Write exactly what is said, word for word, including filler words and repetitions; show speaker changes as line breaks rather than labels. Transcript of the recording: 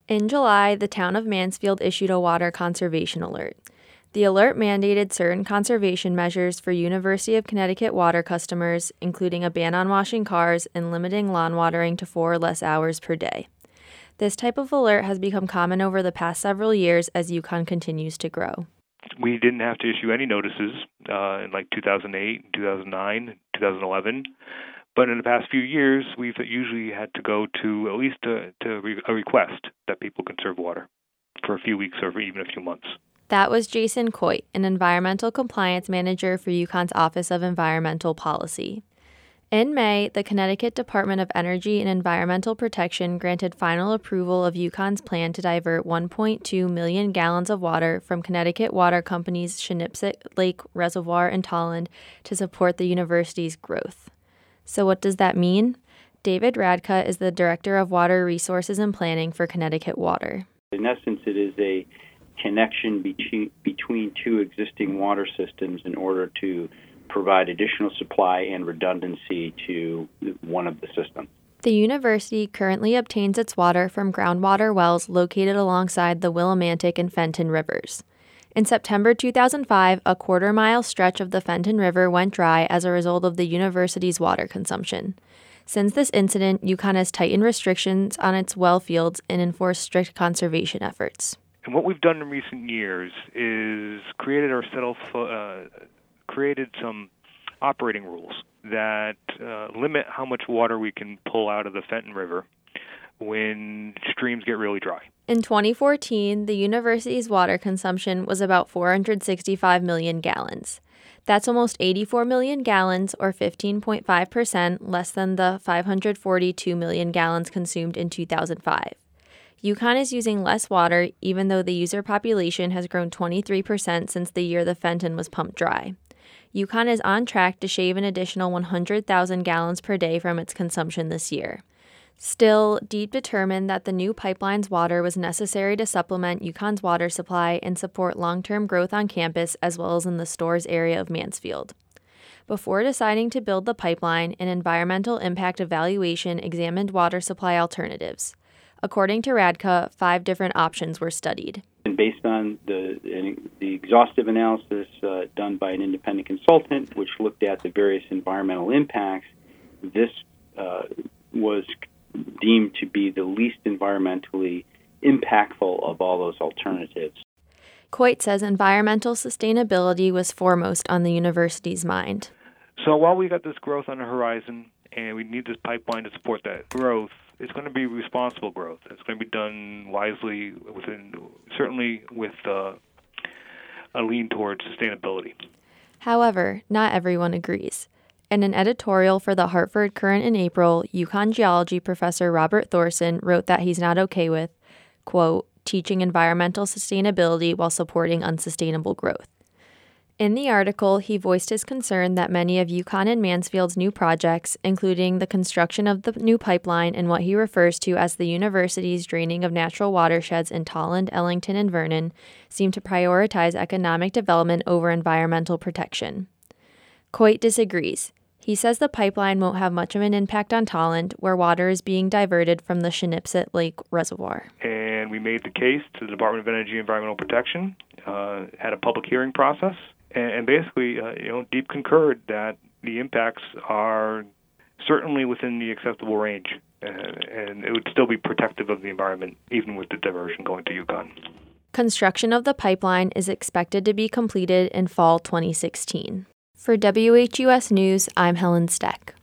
In July, the town of Mansfield issued a water conservation alert. The alert mandated certain conservation measures for University of Connecticut water customers, including a ban on washing cars and limiting lawn watering to four or less hours per day. This type of alert has become common over the past several years as Yukon continues to grow.
We didn't have to issue any notices uh, in like two thousand eight, two thousand nine, two thousand eleven. But in the past few years, we've usually had to go to at least a, to a request that people conserve water for a few weeks or for even a few months.
That was Jason Coit, an environmental compliance manager for Yukon's Office of Environmental Policy. In May, the Connecticut Department of Energy and Environmental Protection granted final approval of Yukon's plan to divert one point two million gallons of water from Connecticut Water Company's Shinipsik Lake Reservoir in Tolland to support the university's growth. So what does that mean? David Radka is the Director of Water Resources and Planning for Connecticut Water.
In essence, it is a connection between, between two existing water systems in order to provide additional supply and redundancy to one of the systems.
The university currently obtains its water from groundwater wells located alongside the Willimantic and Fenton rivers. In September two thousand five, a quarter-mile stretch of the Fenton River went dry as a result of the university's water consumption. Since this incident, Yukon has tightened restrictions on its well fields and enforced strict conservation efforts.
And what we've done in recent years is created ourselves, uh, created some operating rules that uh, limit how much water we can pull out of the Fenton River when streams get really dry.
In twenty fourteen, the university's water consumption was about four hundred sixty-five million gallons. That's almost eighty-four million gallons, or fifteen point five percent, less than the five hundred forty-two million gallons consumed in two thousand five. Yukon is using less water, even though the user population has grown twenty-three percent since the year the Fenton was pumped dry. Yukon is on track to shave an additional one hundred thousand gallons per day from its consumption this year. Still, DEEP determined that the new pipeline's water was necessary to supplement Yukon's water supply and support long-term growth on campus as well as in the Storrs area of Mansfield. Before deciding to build the pipeline, an environmental impact evaluation examined water supply alternatives. According to Radka, five different options were studied.
And based on the the exhaustive analysis uh, done by an independent consultant, which looked at the various environmental impacts, this uh, was deemed to be the least environmentally impactful of all those alternatives.
Coit says environmental sustainability was foremost on the university's mind.
So while we got this growth on the horizon and we need this pipeline to support that growth, it's going to be responsible growth. It's going to be done wisely, within certainly with uh, a lean towards sustainability.
However, not everyone agrees. In an editorial for the Hartford Courant in April, Yukon geology professor Robert Thorson wrote that he's not okay with, quote, teaching environmental sustainability while supporting unsustainable growth. In the article, he voiced his concern that many of Yukon and Mansfield's new projects, including the construction of the new pipeline and what he refers to as the university's draining of natural watersheds in Tolland, Ellington, and Vernon, seem to prioritize economic development over environmental protection. Coit disagrees. He says the pipeline won't have much of an impact on Tolland, where water is being diverted from the Shinipsik Lake Reservoir.
And we made the case to the Department of Energy and Environmental Protection, uh, had a public hearing process, and, and basically, uh, you know, DEEP concurred that the impacts are certainly within the acceptable range, uh, and it would still be protective of the environment, even with the diversion going to Yukon.
Construction of the pipeline is expected to be completed in fall twenty sixteen. For W H U S News, I'm Helen Steck.